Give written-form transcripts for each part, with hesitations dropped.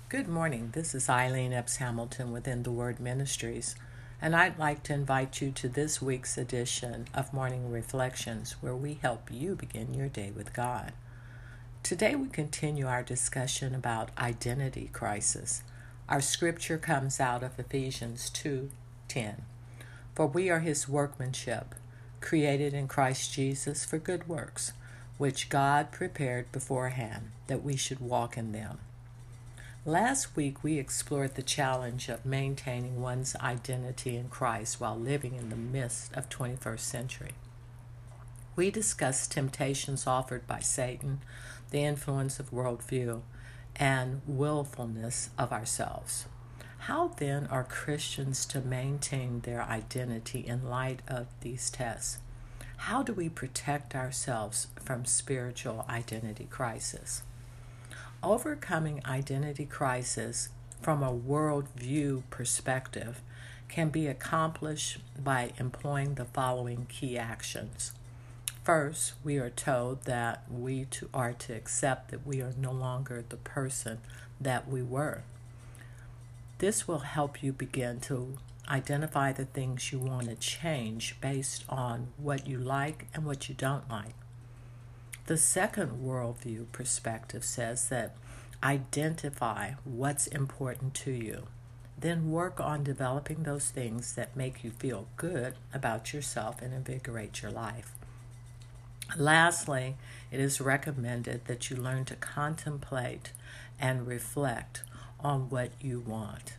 Good morning. This is Eileen Epps Hamilton within the Word Ministries, and I'd like to invite you to this week's edition of Morning Reflections, where we help you begin your day with God. Today we continue our discussion about identity crisis. Our scripture comes out of Ephesians 2:10. For we are his workmanship, created in Christ Jesus for good works, which God prepared beforehand that we should walk in them. Last week, we explored the challenge of maintaining one's identity in Christ while living in the midst of 21st century. We discussed temptations offered by Satan, the influence of worldview, and willfulness of ourselves. How then are Christians to maintain their identity in light of these tests? How do we protect ourselves from spiritual identity crisis? Overcoming identity crisis from a worldview perspective can be accomplished by employing the following key actions. First, we are told that we are to accept that we are no longer the person that we were. This will help you begin to identify the things you want to change based on what you like and what you don't like. The second worldview perspective says that identify what's important to you. Then work on developing those things that make you feel good about yourself and invigorate your life. Lastly, it is recommended that you learn to contemplate and reflect on what you want.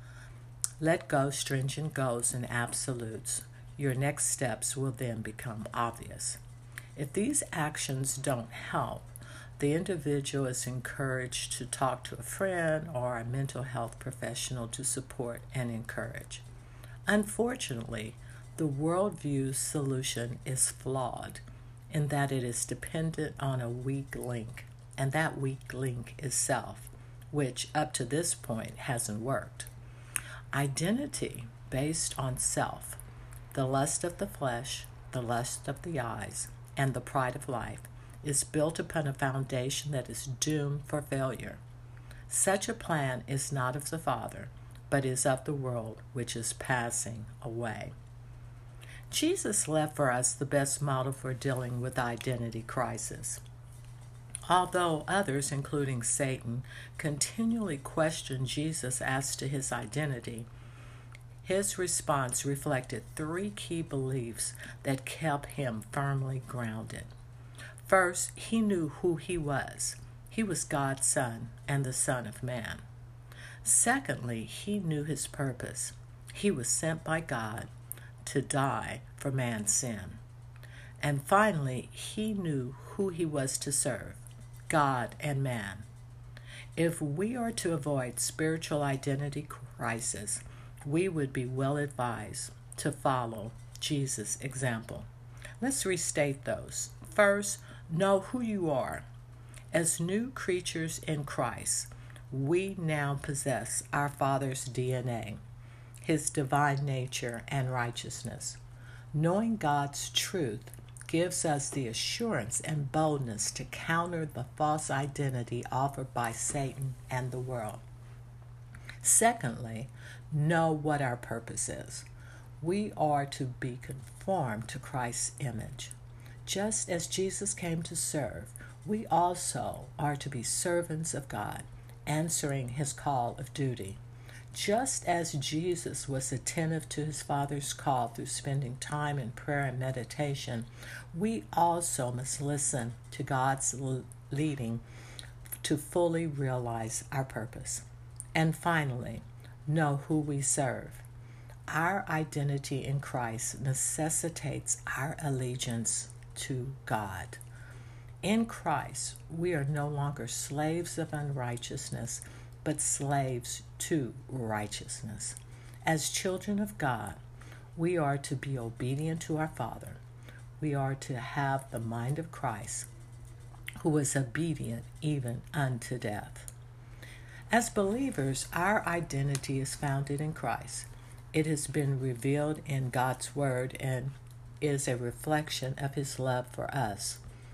Let go stringent goals and absolutes. Your next steps will then become obvious. If these actions don't help, the individual is encouraged to talk to a friend or a mental health professional to support and encourage. Unfortunately, the worldview solution is flawed in that it is dependent on a weak link, and that weak link is self, which up to this point hasn't worked. Identity based on self, the lust of the flesh, the lust of the eyes, and the pride of life is built upon a foundation that is doomed for failure. Such a plan is not of the Father, but is of the world which is passing away. Jesus left for us the best model for dealing with identity crisis. Although others, including Satan, continually questioned Jesus as to his identity, his response reflected three key beliefs that kept him firmly grounded. First, he knew who he was. He was God's Son and the Son of Man. Secondly, he knew his purpose. He was sent by God to die for man's sin. And finally, he knew who he was to serve, God and man. If we are to avoid spiritual identity crisis, we would be well advised to follow Jesus' example. Let's restate those. First, know who you are. As new creatures in Christ, we now possess our Father's DNA, his divine nature and righteousness. Knowing God's truth gives us the assurance and boldness to counter the false identity offered by Satan and the world. Secondly, know what our purpose is. We are to be conformed to Christ's image. Just as Jesus came to serve, we also are to be servants of God, answering his call of duty. Just as Jesus was attentive to his Father's call through spending time in prayer and meditation, we also must listen to God's leading to fully realize our purpose. And finally, know who we serve. Our identity in Christ necessitates our allegiance to God. In Christ, we are no longer slaves of unrighteousness, but slaves to righteousness. As children of God, we are to be obedient to our Father. We are to have the mind of Christ, who was obedient even unto death. As believers, our identity is founded in Christ. It has been revealed in God's Word and is a reflection of his love for us.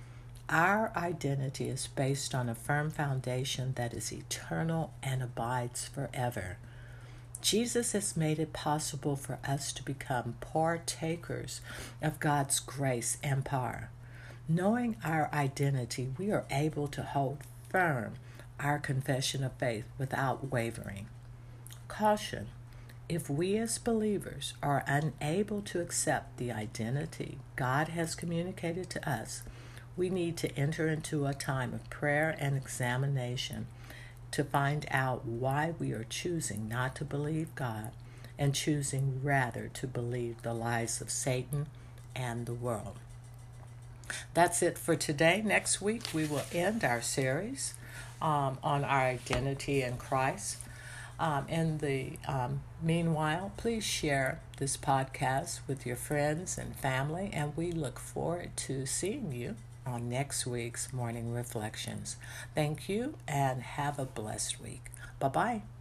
Our identity is based on a firm foundation that is eternal and abides forever. Jesus has made it possible for us to become partakers of God's grace and power. Knowing our identity, we are able to hold firm our confession of faith without wavering. Caution: if we as believers are unable to accept the identity God has communicated to us, we need to enter into a time of prayer and examination to find out why we are choosing not to believe God and choosing rather to believe the lies of Satan and the world. That's it for today. Next week, we will end our series on our identity in Christ. In the meanwhile, please share this podcast with your friends and family, and we look forward to seeing you on next week's Morning Reflections. Thank you, and have a blessed week. Bye-bye.